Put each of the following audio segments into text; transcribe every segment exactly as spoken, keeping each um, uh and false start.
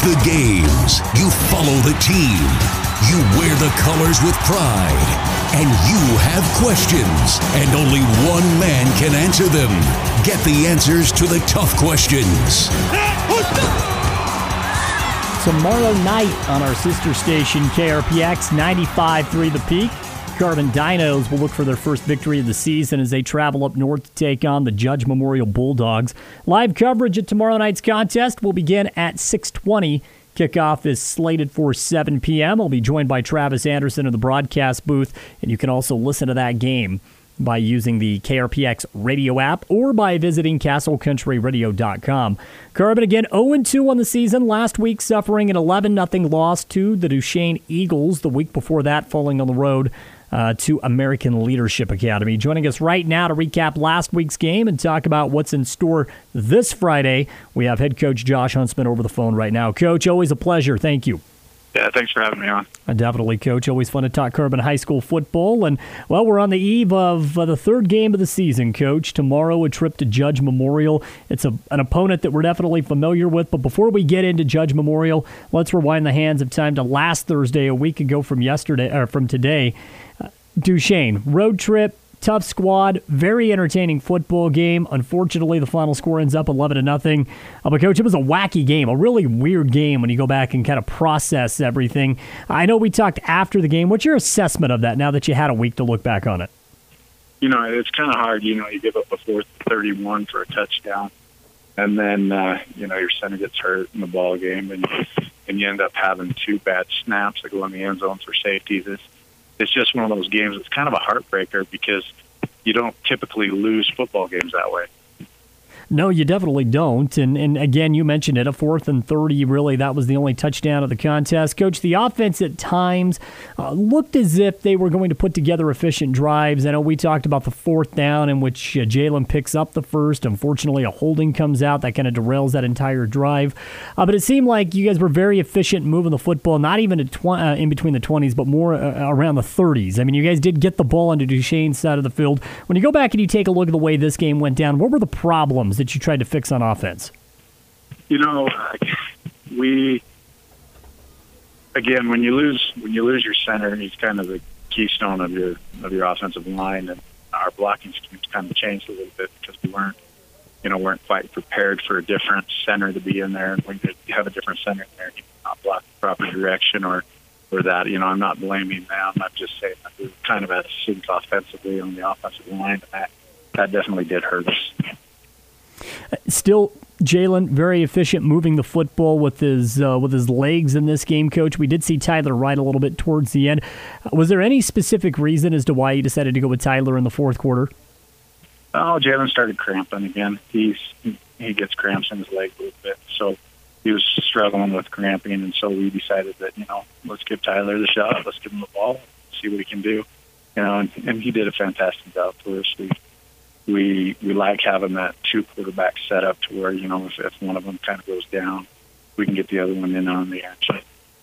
the games. You follow the team. You wear the colors with pride. And you have questions. And only one man can answer them. Get the answers to the tough questions. Tomorrow night on our sister station, K R P X ninety-five point three The Peak, Carbon Dinos will look for their first victory of the season as they travel up north to take on the Judge Memorial Bulldogs. Live coverage at tomorrow night's contest will begin at six twenty. Kickoff is slated for seven p.m. I'll be joined by Travis Anderson in the broadcast booth, and you can also listen to that game by using the K R P X radio app or by visiting castle country radio dot com. Carbon again oh and two on the season. Last week suffering an eleven nothing loss to the Duchesne Eagles. The week before that falling on the road uh, to American Leadership Academy. Joining us right now to recap last week's game and talk about what's in store this Friday, we have head coach Josh Huntsman over the phone right now. Coach, always a pleasure. Thank you. Yeah, thanks for having me on. Uh, definitely, Coach. Always fun to talk Carbon High School football. And, well, we're on the eve of uh, the third game of the season, Coach. Tomorrow, a trip to Judge Memorial. It's a, an opponent that we're definitely familiar with. But before we get into Judge Memorial, let's rewind the hands of time to last Thursday, a week ago from yesterday, or from today. Uh, Duchesne, road trip. Tough squad, very entertaining football game. Unfortunately, the final score ends up eleven to nothing. Uh, but, Coach, it was a wacky game, a really weird game when you go back and kind of process everything. I know we talked after the game. What's your assessment of that now that you had a week to look back on it? You know, it's kind of hard. You know, you give up a fourth thirty-one for a touchdown, and then, uh, you know, your center gets hurt in the ball game, and, and you end up having two bad snaps that go in the end zone for safeties. It's, it's just one of those games. It's kind of a heartbreaker because you don't typically lose football games that way. No, you definitely don't. And, and again, you mentioned it, a fourth and thirty, really, that was the only touchdown of the contest. Coach, the offense at times uh, looked as if they were going to put together efficient drives. I know we talked about the fourth down in which uh, Jalen picks up the first. Unfortunately, a holding comes out that kind of derails that entire drive. Uh, but it seemed like you guys were very efficient moving the football, not even at tw- uh, in between the twenties, but more uh, around the thirties. I mean, you guys did get the ball onto Duchesne's side of the field. When you go back and you take a look at the way this game went down, what were the problems that you tried to fix on offense? You know, we again when you lose when you lose your center, he's kind of the keystone of your of your offensive line, and our blocking schemes kind of changed a little bit because we weren't you know weren't quite prepared for a different center to be in there. And when you have a different center in there, you not block the proper direction or or that. You know, I'm not blaming them. I'm just saying that we kind of had sync offensively on the offensive line, and that that definitely did hurt us. Still, Jalen, very efficient moving the football with his uh, with his legs in this game, Coach. We did see Tyler Wright a little bit towards the end. Was there any specific reason as to why you decided to go with Tyler in the fourth quarter? Oh, Jalen started cramping again. He's he gets cramps in his leg a little bit, so he was struggling with cramping, and so we decided that you know let's give Tyler the shot, let's give him the ball, see what he can do. You know, and, and he did a fantastic job for us. We, We we like having that two quarterback setup to where, you know, if, if one of them kind of goes down, we can get the other one in on the edge.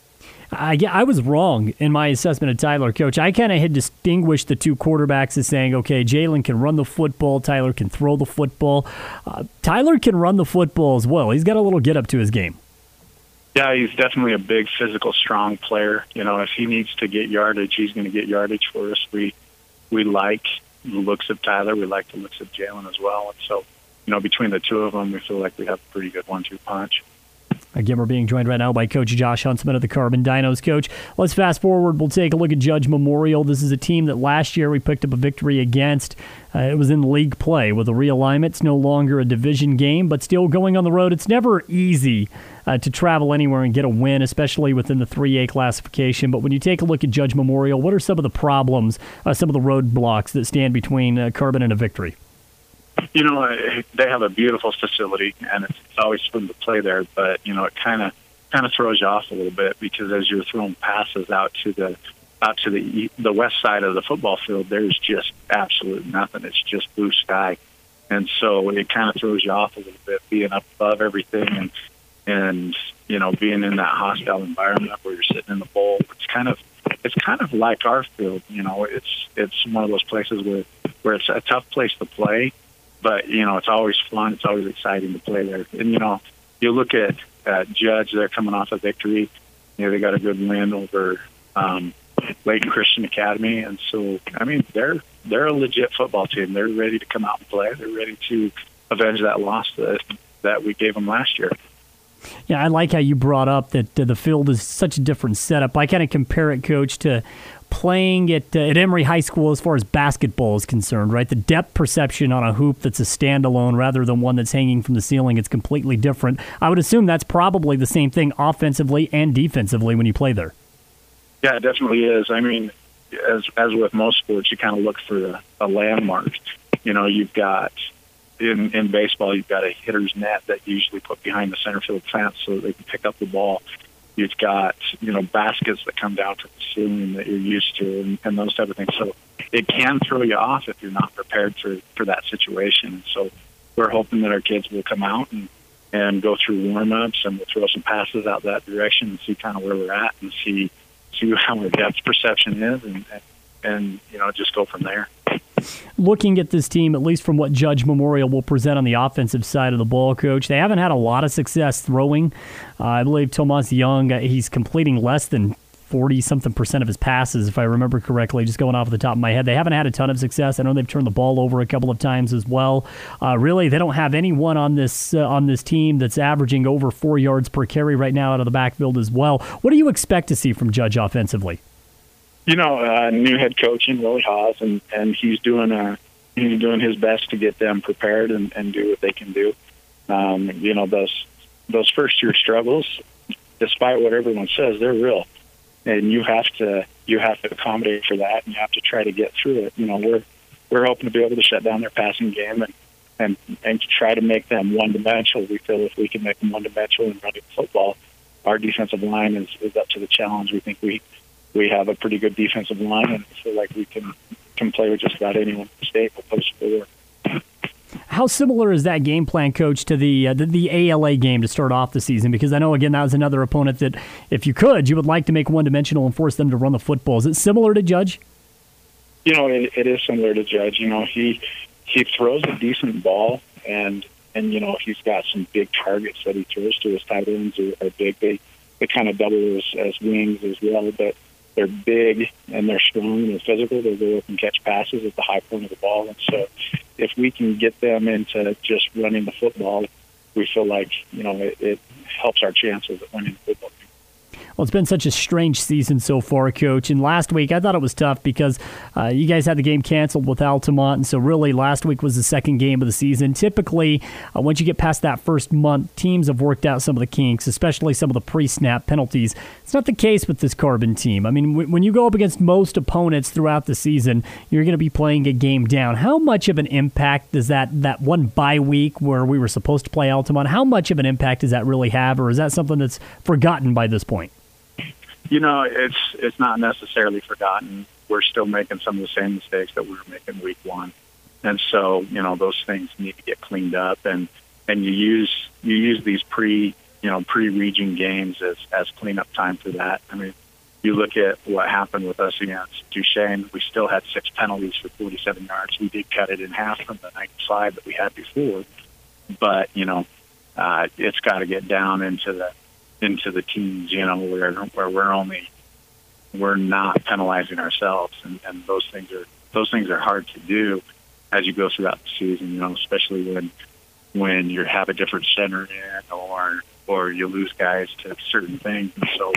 I, I was wrong in my assessment of Tyler, Coach. I kind of had distinguished the two quarterbacks as saying, okay, Jalen can run the football, Tyler can throw the football. Uh, Tyler can run the football as well. He's got a little get up to his game. Yeah, he's definitely a big, physical, strong player. You know, if he needs to get yardage, he's going to get yardage for us. We we like the looks of Tyler. We like the looks of Jalen as well. And so, you know, between the two of them, we feel like we have a pretty good one two punch. Again, we're being joined right now by Coach Josh Huntsman of the Carbon Dinos. Coach, let's fast forward. We'll take a look at Judge Memorial. This is a team that last year we picked up a victory against. Uh, it was in league play with a realignment. It's no longer a division game, but still going on the road. It's never easy uh, to travel anywhere and get a win, especially within the three A classification. But when you take a look at Judge Memorial, what are some of the problems, uh, some of the roadblocks that stand between uh, Carbon and a victory? You know, they have a beautiful facility, and it's, it's always fun to play there. But you know, it kind of kind of throws you off a little bit because as you're throwing passes out to the out to the the west side of the football field, there's just absolute nothing. It's just blue sky, and so it kind of throws you off a little bit, being up above everything, and and you know, being in that hostile environment where you're sitting in the bowl. It's kind of it's kind of like our field. You know, it's it's one of those places where where it's a tough place to play. But, you know, it's always fun. It's always exciting to play there. And, you know, you look at at Judge, they're coming off a victory. You know, they got a good win over um, Layton Christian Academy, and so I mean, they're they're a legit football team. They're ready to come out and play. They're ready to avenge that loss that that we gave them last year. Yeah, I like how you brought up that uh, the field is such a different setup. I kind of compare it, Coach, to playing at, uh, at Emory High School as far as basketball is concerned, right? The depth perception on a hoop that's a standalone rather than one that's hanging from the ceiling, it's completely different. I would assume that's probably the same thing offensively and defensively when you play there. Yeah, it definitely is. I mean, as as with most sports, you kind of look for a, a landmark. You know, you've got In, in baseball, you've got a hitter's net that you usually put behind the center field fence so that they can pick up the ball. You've got, you know, baskets that come down from the ceiling that you're used to and, and those type of things. So it can throw you off if you're not prepared for, for that situation. So we're hoping that our kids will come out and, and go through warm-ups, and we'll throw some passes out that direction and see kind of where we're at and see see how our depth perception is and, and, and you know, just go from there. Looking at this team, at least from what Judge Memorial will present on the offensive side of the ball, Coach, they haven't had a lot of success throwing. Uh, I believe Tomas Young, uh, he's completing less than forty-something percent of his passes, if I remember correctly, just going off the top of my head. They haven't had a ton of success. I know they've turned the ball over a couple of times as well. Uh, really, they don't have anyone on this uh, on this team that's averaging over four yards per carry right now out of the backfield as well. What do you expect to see from Judge offensively? You know, uh, new head coach in Willie Haas, and, and he's doing a, he's doing his best to get them prepared and, and do what they can do. Um, you know, those those first year struggles, despite what everyone says, they're real, and you have to you have to accommodate for that, and you have to try to get through it. You know, we're we're hoping to be able to shut down their passing game and and and try to make them one dimensional. We feel if we can make them one dimensional in running football, our defensive line is, is up to the challenge. We think we. We have a pretty good defensive line, and I feel like we can can play with just about anyone in the state. We'll push forward. How similar is that game plan, Coach, to the, uh, the the A L A game to start off the season? Because I know, again, that was another opponent that, if you could, you would like to make one-dimensional and force them to run the football. Is it similar to Judge? You know, it, it is similar to Judge. You know, he he throws a decent ball, and, and you know, he's got some big targets that he throws to. His tight ends are, are big. They, they kind of double as, as wings as well, but they're big and they're strong and they're physical. They go up and catch passes at the high point of the ball. And so if we can get them into just running the football, we feel like, you know, it, it helps our chances of winning the football game. Well, it's been such a strange season so far, Coach. And last week, I thought it was tough because uh, you guys had the game canceled with Altamont. And so really, last week was the second game of the season. Typically, uh, once you get past that first month, teams have worked out some of the kinks, especially some of the pre-snap penalties. It's not the case with this Carbon team. I mean, w- when you go up against most opponents throughout the season, you're going to be playing a game down. How much of an impact does that, that one bye week where we were supposed to play Altamont, how much of an impact does that really have? Or is that something that's forgotten by this point? You know, it's it's not necessarily forgotten. We're still making some of the same mistakes that we were making week one, and so you know those things need to get cleaned up. And, and you use you use these pre you know pre-region games as as cleanup time for that. I mean, you look at what happened with us against Duchesne. We still had six penalties for forty-seven yards. We did cut it in half from the ninety-five that we had before, but you know, uh, it's got to get down into the into the teens, you know, where where we're only we're not penalizing ourselves, and, and those things are those things are hard to do as you go throughout the season, you know, especially when when you have a different center in or or you lose guys to certain things. And so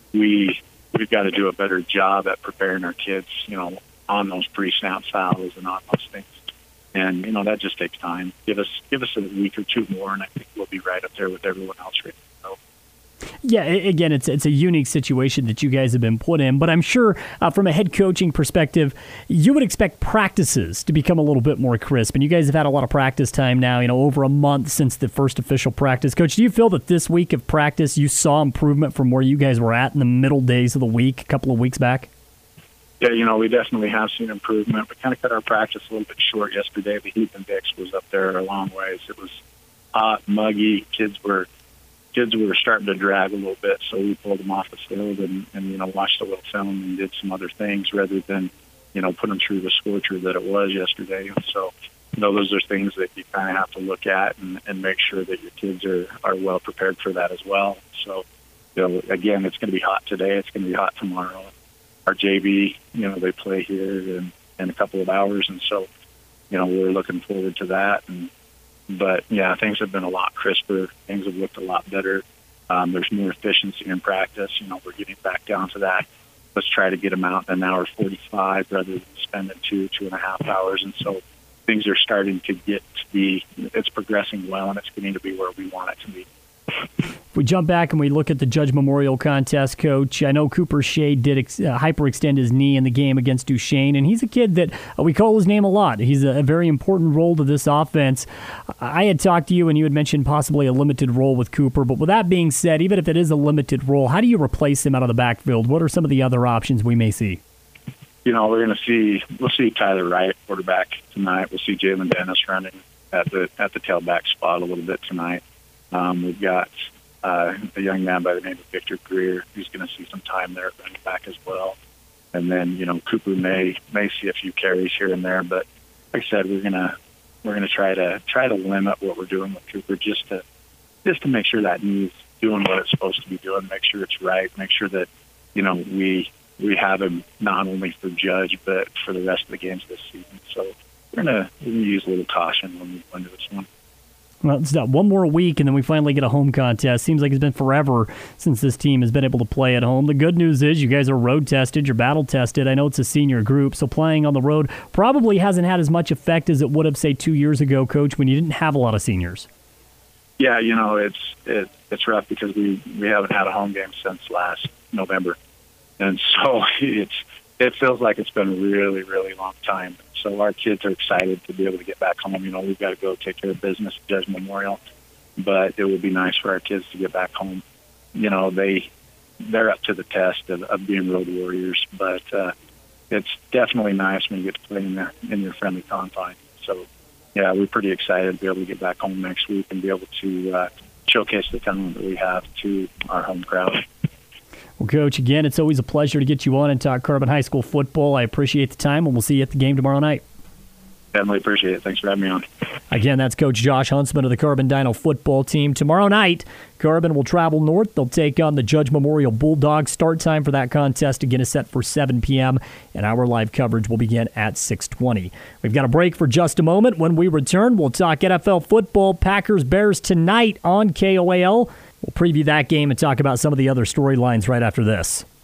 we we've got to do a better job at preparing our kids, you know, on those pre-snap fouls and on those things. And you know that just takes time. Give us give us a week or two more, and I think we'll be right up there with everyone else right now. Yeah, again, it's it's a unique situation that you guys have been put in, but I'm sure uh, from a head coaching perspective, you would expect practices to become a little bit more crisp, and you guys have had a lot of practice time now, you know, over a month since the first official practice. Coach, do you feel that this week of practice you saw improvement from where you guys were at in the middle days of the week a couple of weeks back? Yeah, you know, we definitely have seen improvement. We kind of cut our practice a little bit short yesterday. The heat index was up there a long ways. It was hot, muggy. Kids were kids were starting to drag a little bit, so we pulled them off the field and, and you know, watched a little film and did some other things rather than, you know, put them through the scorcher that it was yesterday. And so you know, those are things that you kind of have to look at and, and make sure that your kids are, are well prepared for that as well. So, you know, again, it's going to be hot today. It's going to be hot tomorrow. Our J V, you know, they play here in, in a couple of hours. And so, you know, we're looking forward to that. And, but yeah, things have been a lot crisper. Things have looked a lot better. Um, there's more efficiency in practice. You know, we're getting back down to that. Let's try to get them out in an hour forty-five rather than spending two, two and a half hours. And so things are starting to get to be, it's progressing well, and it's getting to be where we want it to be. If we jump back and we look at the Judge Memorial Contest, Coach, I know Cooper Shade did ex- uh, hyperextend his knee in the game against Duchesne, and he's a kid that uh, we call his name a lot. He's a, a very important role to this offense. I had talked to you, and you had mentioned possibly a limited role with Cooper, but with that being said, even if it is a limited role, how do you replace him out of the backfield? What are some of the other options we may see? You know, we're going to see, we'll see Tyler Wright, quarterback, tonight. We'll see Jalen Dennis running at the at the tailback spot a little bit tonight. Um, we've got uh, a young man by the name of Victor Greer who's going to see some time there at running back as well. And then, you know, Cooper may may see a few carries here and there, but like I said, we're gonna we're gonna try to try to limit what we're doing with Cooper just to just to make sure that knee's doing what it's supposed to be doing, make sure it's right, make sure that, you know, we we have him not only for Judge but for the rest of the games this season. So we're gonna we're gonna use a little caution when we go into this one. Well, it's not one more week, and then we finally get a home contest. Seems like it's been forever since this team has been able to play at home. The good news is you guys are road-tested, you're battle-tested. I know it's a senior group, so playing on the road probably hasn't had as much effect as it would have, say, two years ago, Coach, when you didn't have a lot of seniors. Yeah, you know, it's it, it's rough because we, we haven't had a home game since last November. And so it's it feels like it's been a really, really long time. So our kids are excited to be able to get back home. You know, we've got to go take care of business at Judge Memorial, but it would be nice for our kids to get back home. You know, they, they're up to the test of, of being road warriors, but uh, it's definitely nice when you get to play in, the, in your friendly confines. So, yeah, we're pretty excited to be able to get back home next week and be able to uh, showcase the talent that we have to our home crowd. Well, Coach, again, it's always a pleasure to get you on and talk Carbon High School football. I appreciate the time, and we'll see you at the game tomorrow night. Definitely appreciate it. Thanks for having me on. Again, that's Coach Josh Huntsman of the Carbon Dino football team. Tomorrow night, Carbon will travel north. They'll take on the Judge Memorial Bulldogs. Start time for that contest again is set for seven p.m., and our live coverage will begin at six twenty. We've got a break for just a moment. When we return, we'll talk N F L football. Packers-Bears tonight on K O A L. We'll preview that game and talk about some of the other storylines right after this.